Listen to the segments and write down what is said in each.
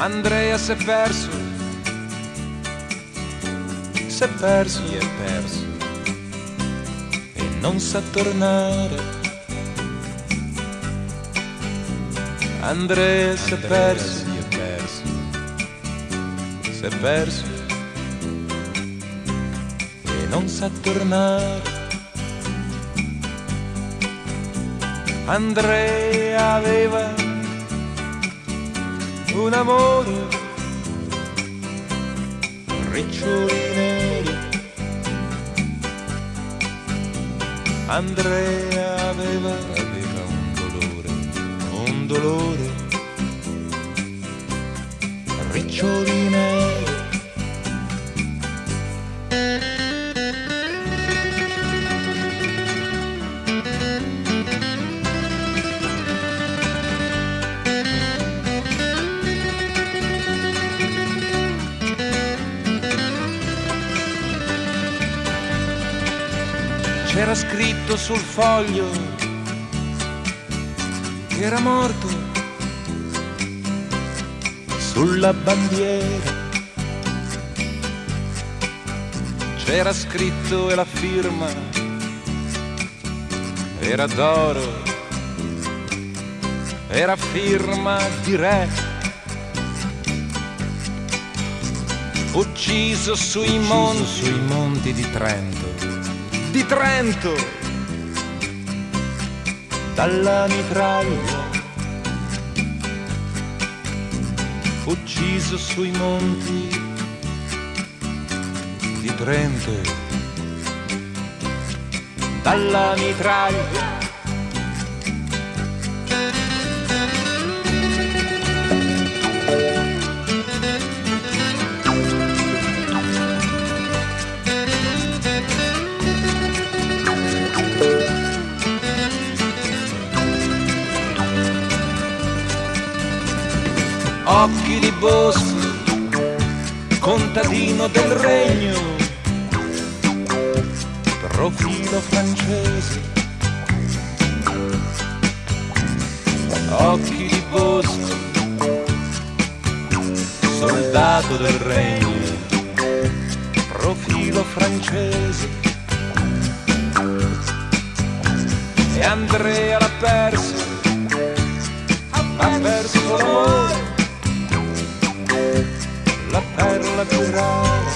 Andrea s'è perso, s'è perso e non sa tornare. Andrea s'è perso, s'è perso e non sa tornare. Andrea aveva un amore, riccioli neri. Andrea aveva un dolore, riccioli neri. C'era scritto sul foglio che era morto, sulla bandiera c'era scritto e la firma era d'oro, era firma di re, ucciso sui monti di Trento, dalla mitraglia, ucciso sui monti di Trento, dalla mitraglia. Occhi di bosco, contadino del regno, profilo francese. Occhi di bosco, soldato del regno, profilo francese. E Andrea l'ha perso, ha perso l'amore, la perla più rara.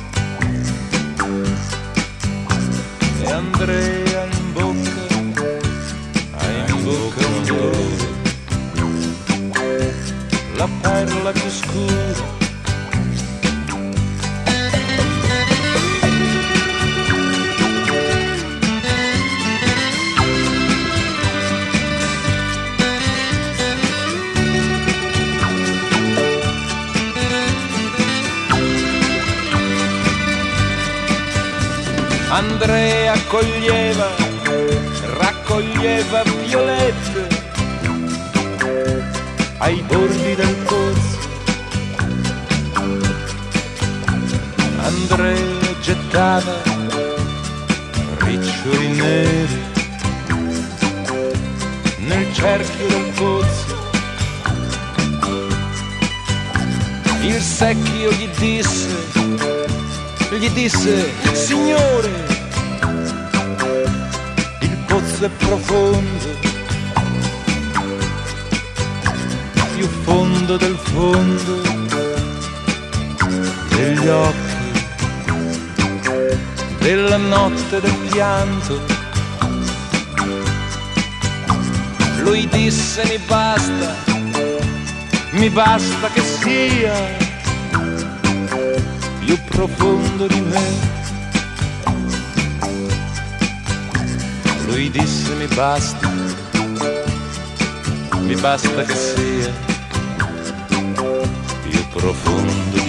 E Andrea in bocca, ha in bocca un dolore, la perla più scura. Andrea raccoglieva violette ai bordi del pozzo. Andrea gettava riccioli neri nel cerchio del pozzo. Il secchio gli disse, signore, il pozzo è profondo, più fondo del fondo degli occhi, della notte del pianto. Lui disse, mi basta che sia più profondo di me. Lui disse, mi basta che sia più profondo